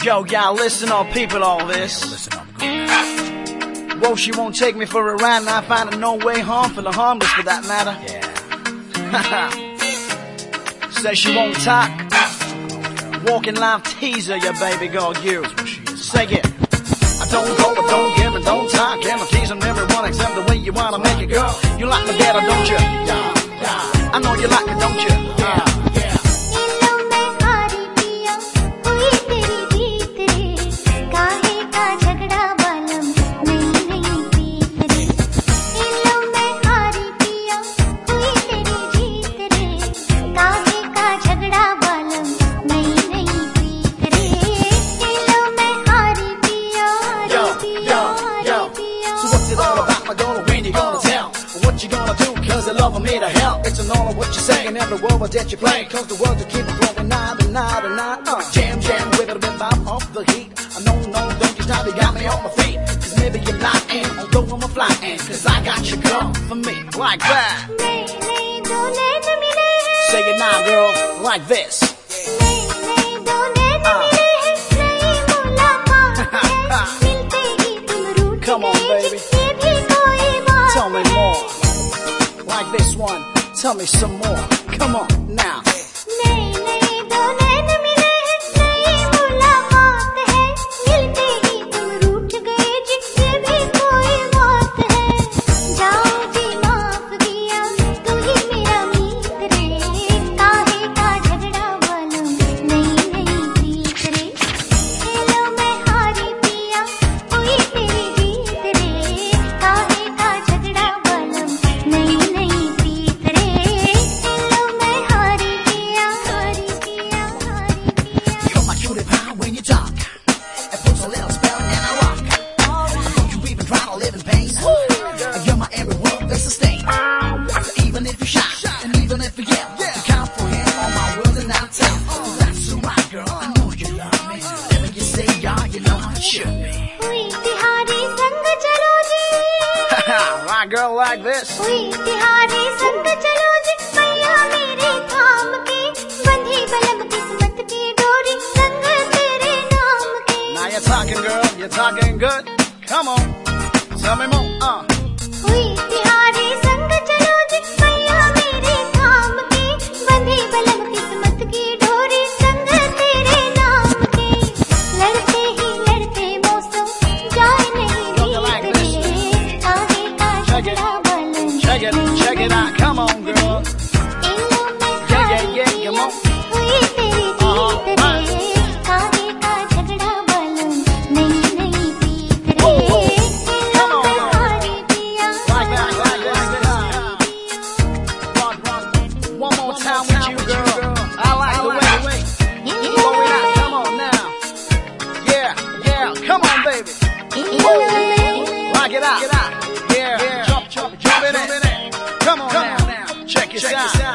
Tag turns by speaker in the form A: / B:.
A: Yo, y'all listen up, people, all this.
B: Listen up, good.
A: Whoa, she won't take me for a ride, and I find her no way harmful or harmless for that matter.
B: Yeah.
A: Says she won't talk. Walking live teaser, your baby girl, you. Say it. I don't go, I don't give, I don't talk. And I'm teasing everyone except the way you wanna make it, girl. You like me better, don't you? Yeah, yeah. I know you like me, don't you? Yeah. What you gonna do, cause the love of me to hell. It's an all of what you say in every word that you play. Cause the world will keep growing night and night and night. Jam, jam, with it, bit off the heat. I know, no, don't you stop, you got me on my feet. Cause maybe you're lying, although I'm a flying. Cause I got you, girl, for me, like that. Say it now, girl, like this. Come on, baby. Tell me more. Like this one, tell me some more. Come on, now. You're my every word that's sustained. Even if you shy, and even if you yell, you count for him on my words and I'll tell. That's right, girl, I know you love me. Whatever you say, yeah, you know it should be. Right, girl, like this. Now you're talking, girl, you're talking good. Come on, tell me more. Check it out, come on, girl. Yeah, come on. One more time with you, girl. I like the way. Blow it out, come on now. Yeah, come on, baby. Rock it out. Yeah, jump it in. Come on now. Check this out.